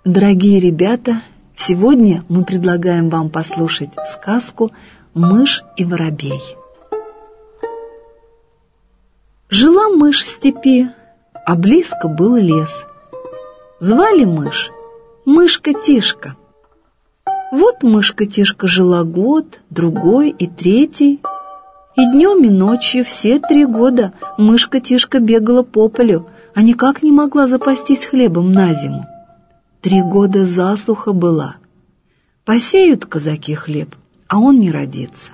Дорогие ребята, сегодня мы предлагаем вам послушать сказку «Мышь и воробей». Жила мышь в степи, а близко был лес. Звали мышь Мышка-Тишка. Вот Мышка-Тишка жила год, другой и третий. И днем, и ночью все 3 года Мышка-Тишка бегала по полю, а никак не могла запастись хлебом на зиму. 3 года засуха была. Посеют казаки хлеб, а он не родится.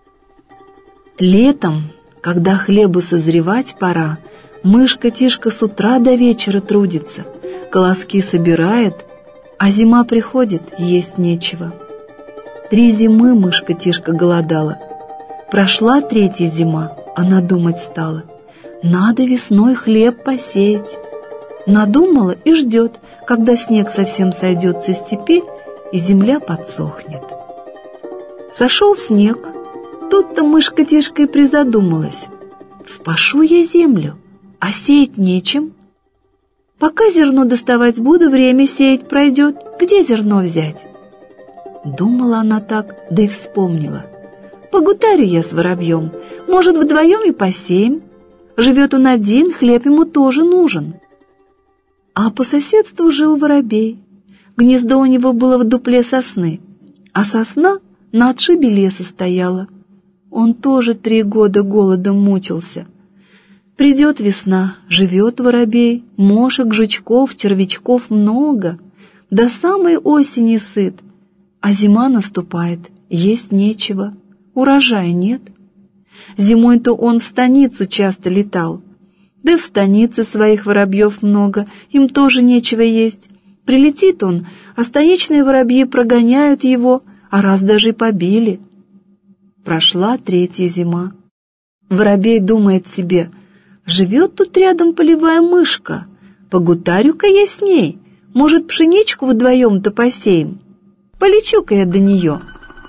Летом, когда хлебу созревать пора, Мышка-Тишка с утра до вечера трудится, колоски собирает, а зима приходит, есть нечего. 3 зимы Мышка-Тишка голодала. Прошла 3-я зима, она думать стала: надо весной хлеб посеять. Надумала и ждет, когда снег совсем сойдет со степи и земля подсохнет. Сошел снег, тут-то Мышка-Тишка и призадумалась: вспашу я землю, а сеять нечем. Пока зерно доставать буду, время сеять пройдет, где зерно взять? Думала она так, да и вспомнила: погутарю я с воробьем, может, вдвоем и посеем. Живет он один, хлеб ему тоже нужен. А по соседству жил воробей. Гнездо у него было в дупле сосны, а сосна на отшибе леса стояла. Он тоже 3 года голодом мучился. Придет весна, живет воробей, мошек, жучков, червячков много, до самой осени сыт, а зима наступает, есть нечего, урожая нет. Зимой-то он в станицу часто летал, да и в станице своих воробьев много, им тоже нечего есть. Прилетит он, а станичные воробьи прогоняют его, а раз даже и побили. Прошла 3-я зима. Воробей думает себе: живет тут рядом полевая мышка, погутарю-ка я с ней, может, пшеничку вдвоем-то посеем. Полечу-ка я до нее.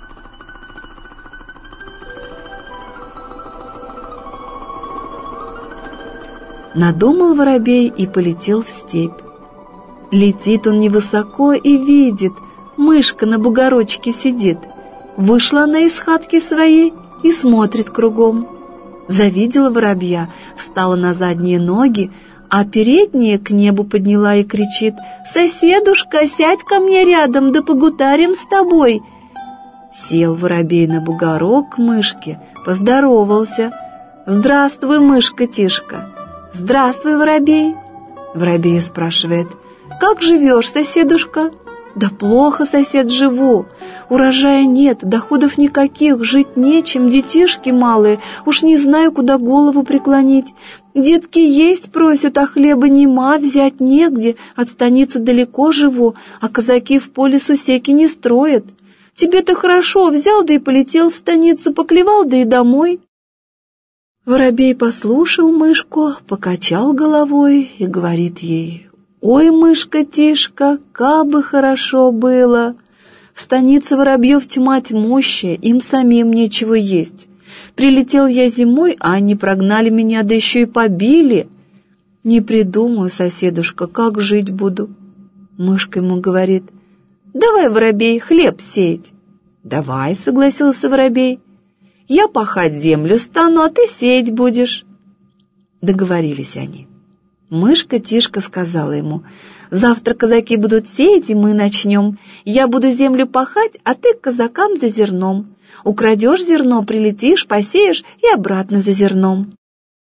Надумал воробей и полетел в степь. Летит он невысоко и видит, мышка на бугорочке сидит. Вышла она из хатки своей и смотрит кругом. Завидела воробья, встала на задние ноги, а передние к небу подняла и кричит: «Соседушка, сядь ко мне рядом, да погутарим с тобой!» Сел воробей на бугорок к мышке, поздоровался: «Здравствуй, Мышка-Тишка!» «Здравствуй, воробей!» Воробей спрашивает: «Как живешь, соседушка?» «Да плохо, сосед, живу. Урожая нет, доходов никаких, жить нечем, детишки малые, уж не знаю, куда голову преклонить. Детки есть просят, а хлеба нема, взять негде, от станицы далеко живу, а казаки в поле сусеки не строят. Тебе-то хорошо, взял да и полетел в станицу, поклевал да и домой». Воробей послушал мышку, покачал головой и говорит ей: «Ой, Мышка-Тишка, кабы хорошо было! В станице воробьев тьма тьмущая, им самим нечего есть. Прилетел я зимой, а они прогнали меня, да еще и побили. Не придумаю, соседушка, как жить буду». Мышка ему говорит: «Давай, воробей, хлеб сеять». «Давай», — согласился воробей. «Я пахать землю стану, а ты сеять будешь». Договорились они. Мышка-Тишка сказала ему: «Завтра казаки будут сеять, и мы начнем. Я буду землю пахать, а ты к казакам за зерном. Украдешь зерно, прилетишь, посеешь и обратно за зерном».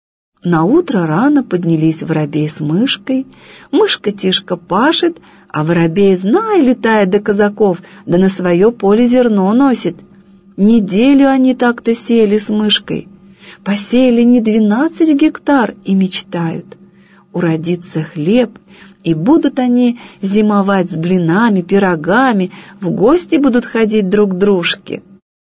Наутро рано поднялись воробей с мышкой. Мышка-Тишка пашет, а воробей, знай, летает до казаков, да на свое поле зерно носит. Неделю они так-то сеяли с мышкой. Посеяли не 12 гектар и мечтают: уродится хлеб, и будут они зимовать с блинами, пирогами, в гости будут ходить друг к дружке.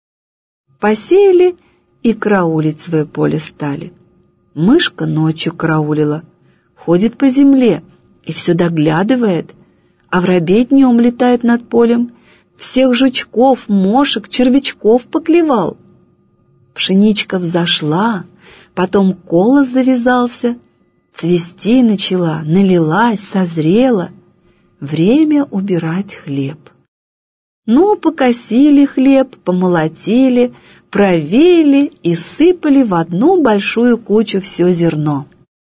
Посеяли и караулить свое поле стали. Мышка ночью караулила, ходит по земле и все доглядывает, а воробей днем летает над полем, всех жучков, мошек, червячков поклевал. Пшеничка взошла, потом колос завязался, цвести начала, налилась, созрела. Время убирать хлеб. Ну, покосили хлеб, помолотили, провеяли и сыпали в одну большую кучу все зерно.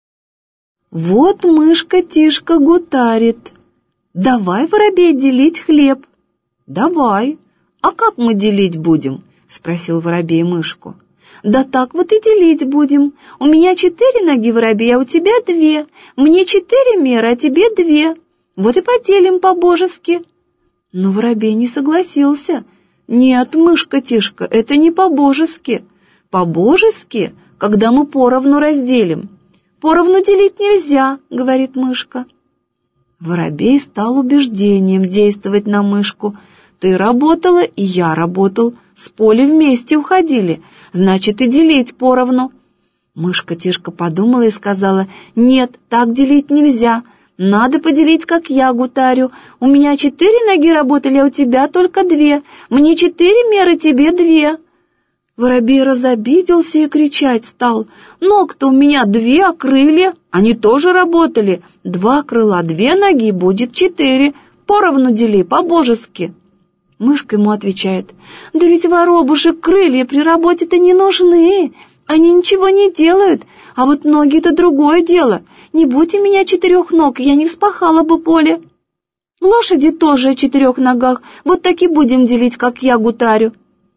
Вот мышка Тишка гутарит. «Давай, воробей, делить хлеб». «Давай. А как мы делить будем?» — спросил воробей мышку. «Да так вот и делить будем. У меня 4 ноги, воробей, а у тебя 2. Мне 4 меры, а тебе 2. Вот и поделим по-божески». Но воробей не согласился. «Нет, мышка Тишка, это не по-божески. По-божески, когда мы поровну разделим». «Поровну делить нельзя», — говорит мышка. Воробей стал убеждением действовать на мышку. «Ты работала, и я работал. С поля вместе уходили. Значит, и делить поровну». Мышка Тишка подумала и сказала: «Нет, так делить нельзя. Надо поделить, как я гутарю. У меня 4 ноги работали, а у тебя только 2. Мне 4 меры, тебе 2. Воробей разобиделся и кричать стал: «Ног-то у меня 2, а крылья? Они тоже работали. 2 крыла, 2 ноги, будет 4. Поровну дели, по-божески». Мышка ему отвечает: «Да ведь, воробушек, крылья при работе-то не нужны. Они ничего не делают, а вот ноги — это другое дело. Не будь у меня 4 ног, я не вспахала бы поле. Лошади тоже о 4 ногах, вот так и будем делить, как я гутарю».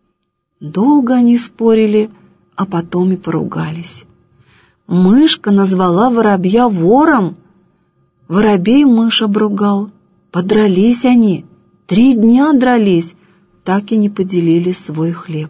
Долго они спорили, а потом и поругались. Мышка назвала воробья вором. Воробей мышь обругал. Подрались они, 3 дня дрались, так и не поделили свой хлеб.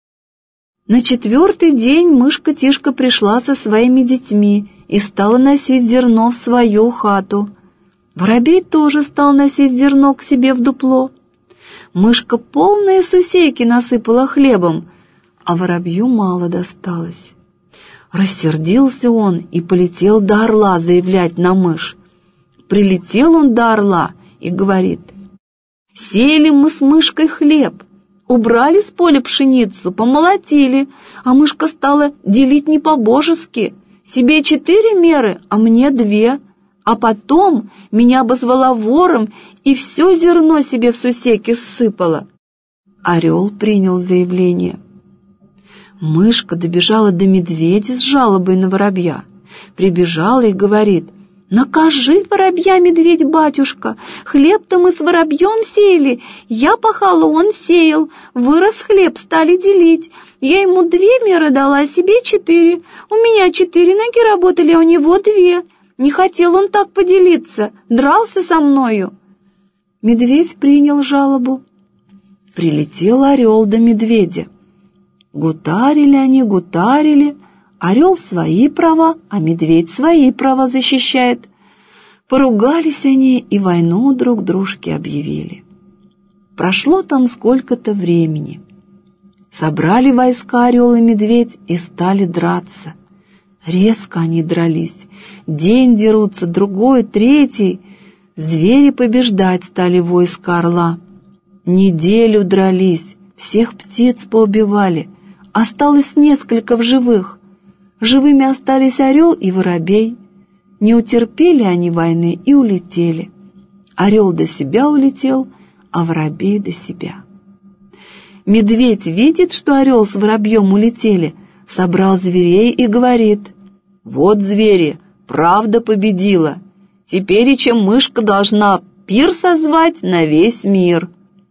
На 4-й день мышка Тишка пришла со своими детьми и стала носить зерно в свою хату. Воробей тоже стал носить зерно к себе в дупло. Мышка полные сусейки насыпала хлебом, а воробью мало досталось. Рассердился он и полетел до орла заявлять на мышь. Прилетел он до орла и говорит: «Сеяли мы с мышкой хлеб, убрали с поля пшеницу, помолотили, а мышка стала делить не по-божески, себе 4 меры, а мне 2. А потом меня обозвала вором и все зерно себе в сусеки ссыпала». Орел принял заявление. Мышка добежала до медведя с жалобой на воробья. Прибежала и говорит: «Накажи воробья, медведь-батюшка, хлеб-то мы с воробьем сеяли, я пахала, он сеял, вырос хлеб, стали делить, я ему 2 меры дала, а себе 4, у меня 4 ноги работали, а у него 2. Не хотел он так поделиться, дрался со мною». Медведь принял жалобу. Прилетел орел до медведя. Гутарили они, гутарили. Орел свои права, а медведь свои права защищает. Поругались они и войну друг дружке объявили. Прошло там сколько-то времени. Собрали войска орел и медведь и стали драться. Резко они дрались. День дерутся, другой, третий. Звери побеждать стали войска орла. Неделю дрались, всех птиц поубивали. Осталось несколько в живых. Живыми остались орел и воробей. Не утерпели они войны и улетели. Орел до себя улетел, а воробей до себя. Медведь видит, что орел с воробьем улетели, собрал зверей и говорит: «Вот, звери, правда победила. Теперь и чем мышка должна пир созвать на весь мир».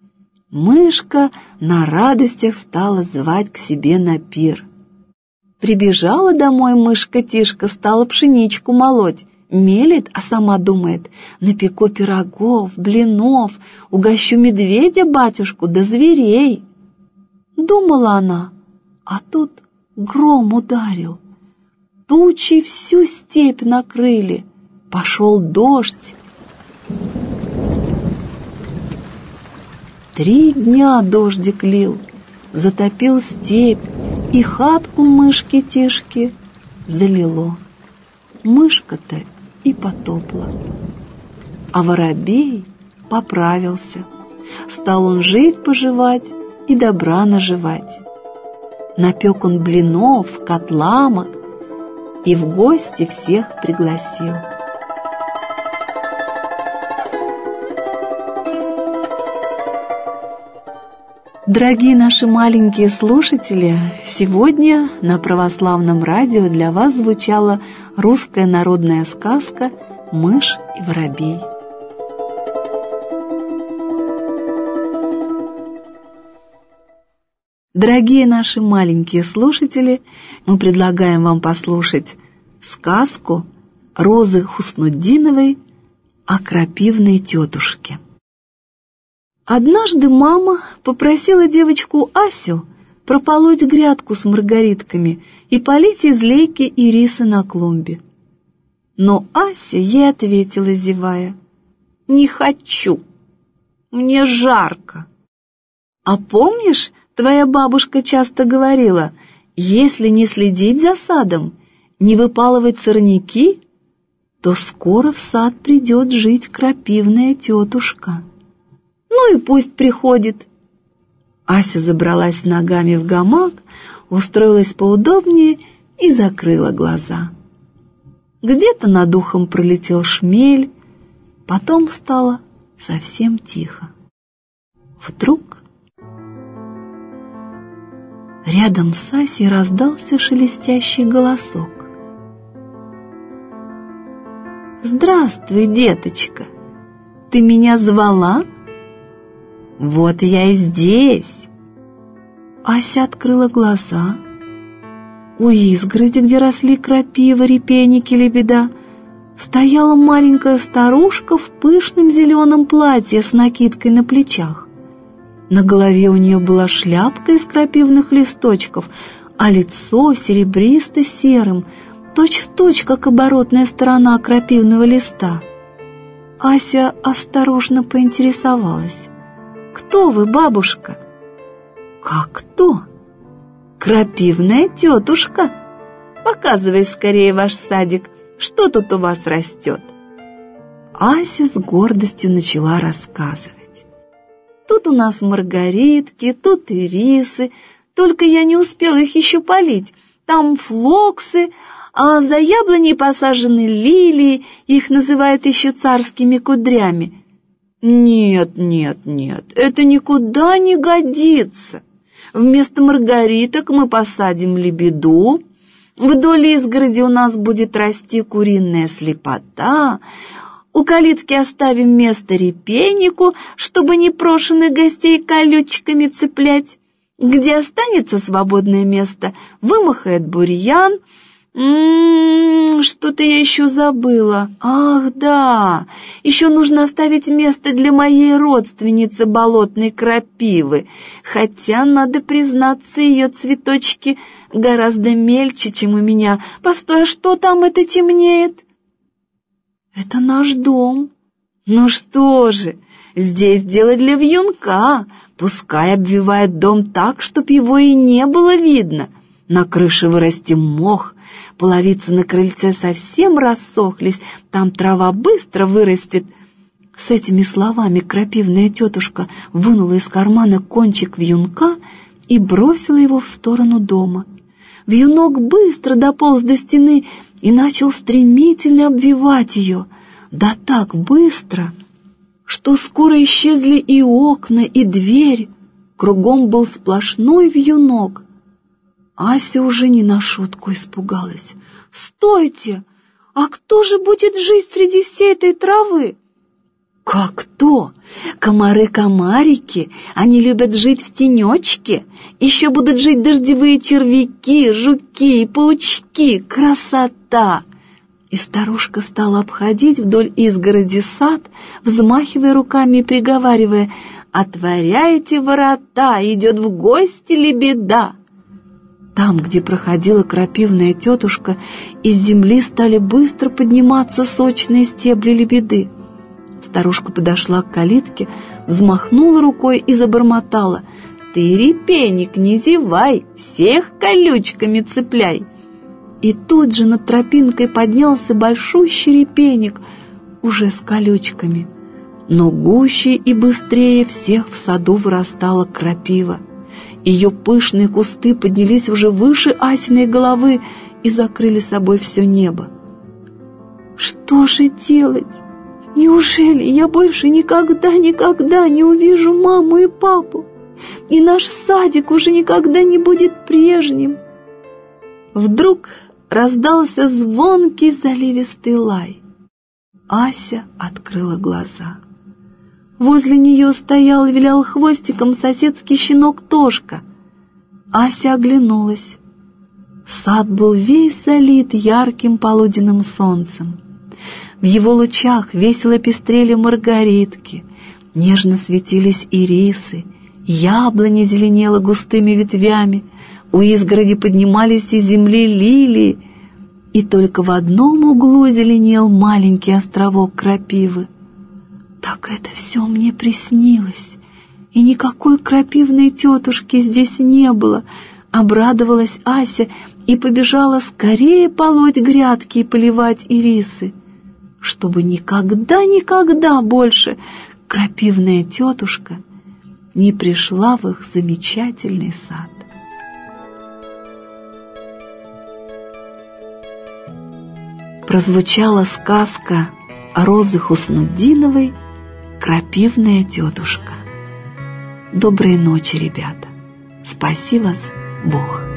Мышка на радостях стала звать к себе на пир. Прибежала домой мышка Тишка, стала пшеничку молоть. Мелет, а сама думает: напеку пирогов, блинов, угощу медведя батюшку да зверей. Думала она, а тут гром ударил. Тучи всю степь накрыли, пошел дождь. 3 дня дождик лил, затопил степь, и хатку мышки Тишки залило. Мышка-то и потопла. А воробей поправился. Стал он жить-поживать и добра наживать. Напек он блинов, котламок и в гости всех пригласил. Дорогие наши маленькие слушатели, сегодня на православном радио для вас звучала русская народная сказка «Мышь и воробей». Дорогие наши маленькие слушатели, мы предлагаем вам послушать сказку Розы Хуснутдиновой о крапивной тетушке. Однажды мама попросила девочку Асю прополоть грядку с маргаритками и полить из лейки и риса на клумбе. Но Ася ей ответила, зевая: «Не хочу, мне жарко». «А помнишь, твоя бабушка часто говорила, если не следить за садом, не выпалывать сорняки, то скоро в сад придет жить крапивная тетушка». «Ну и пусть приходит». Ася забралась ногами в гамак, устроилась поудобнее и закрыла глаза. Где-то над ухом пролетел шмель, потом стало совсем тихо. Вдруг рядом с Асей раздался шелестящий голосок. «Здравствуй, деточка, ты меня звала?» «Вот я и здесь». Ася открыла глаза. У изгороди, где росли крапива, репейники, лебеда, стояла маленькая старушка в пышном зеленом платье с накидкой на плечах. На голове у нее была шляпка из крапивных листочков, а лицо серебристо-серым, точь-в-точь, как оборотная сторона крапивного листа. Ася осторожно поинтересовалась: «Кто вы, бабушка?» «Как кто? Крапивная тетушка. Показывай скорее ваш садик, что тут у вас растет». Ася с гордостью начала рассказывать. «Тут у нас маргаритки, тут ирисы, только я не успела их еще полить. Там флоксы, а за яблоней посажены лилии, их называют еще царскими кудрями». «Нет, это никуда не годится. Вместо маргариток мы посадим лебеду, вдоль изгороди у нас будет расти куриная слепота, у калитки оставим место репейнику, чтобы непрошенных гостей колючками цеплять. Где останется свободное место, вымахает бурьян». Что-то я еще забыла. Ах, да, еще нужно оставить место для моей родственницы болотной крапивы, хотя, надо признаться, ее цветочки гораздо мельче, чем у меня. Постой, а что там это темнеет? Это наш дом. Ну что же, здесь дело для вьюнка, пускай обвивает дом так, чтоб его и не было видно. На крыше вырастим мох, половицы на крыльце совсем рассохлись, там трава быстро вырастет. С этими словами крапивная тетушка вынула из кармана кончик вьюнка и бросила его в сторону дома. Вьюнок быстро дополз до стены и начал стремительно обвивать ее, да так быстро, что скоро исчезли и окна, и дверь, кругом был сплошной вьюнок. Ася уже не на шутку испугалась. «Стойте! А кто же будет жить среди всей этой травы?» «Как кто? Комары-комарики, они любят жить в тенечке. Еще будут жить дождевые червяки, жуки и паучки. Красота!» И старушка стала обходить вдоль изгороди сад, взмахивая руками и приговаривая: «Отворяйте ворота, идет в гости лебеда». Там, где проходила крапивная тетушка, из земли стали быстро подниматься сочные стебли лебеды. Старушка подошла к калитке, взмахнула рукой и забормотала: «Ты, репейник, не зевай, всех колючками цепляй!» И тут же над тропинкой поднялся большущий репейник, уже с колючками. Но гуще и быстрее всех в саду вырастала крапива. Ее пышные кусты поднялись уже выше Асиной головы и закрыли собой все небо. «Что же делать? Неужели я больше никогда не увижу маму и папу? и наш садик уже никогда не будет прежним. Вдруг раздался звонкий заливистый лай. Ася открыла глаза. Возле нее стоял и вилял хвостиком соседский щенок Тошка. Ася оглянулась. Сад был весь залит ярким полуденным солнцем. В его лучах весело пестрели маргаритки, нежно светились ирисы, яблоня зеленела густыми ветвями, у изгороди поднимались из земли лилии, и только в одном углу зеленел маленький островок крапивы. Так это все мне приснилось, и никакой крапивной тетушки здесь не было. Обрадовалась Ася и побежала скорее полоть грядки и поливать ирисы, чтобы никогда больше крапивная тетушка не пришла в их замечательный сад. Прозвучала сказка Розы Хуснутдиновой «Крапивная тетушка». Доброй ночи, ребята! Спаси вас, Бог!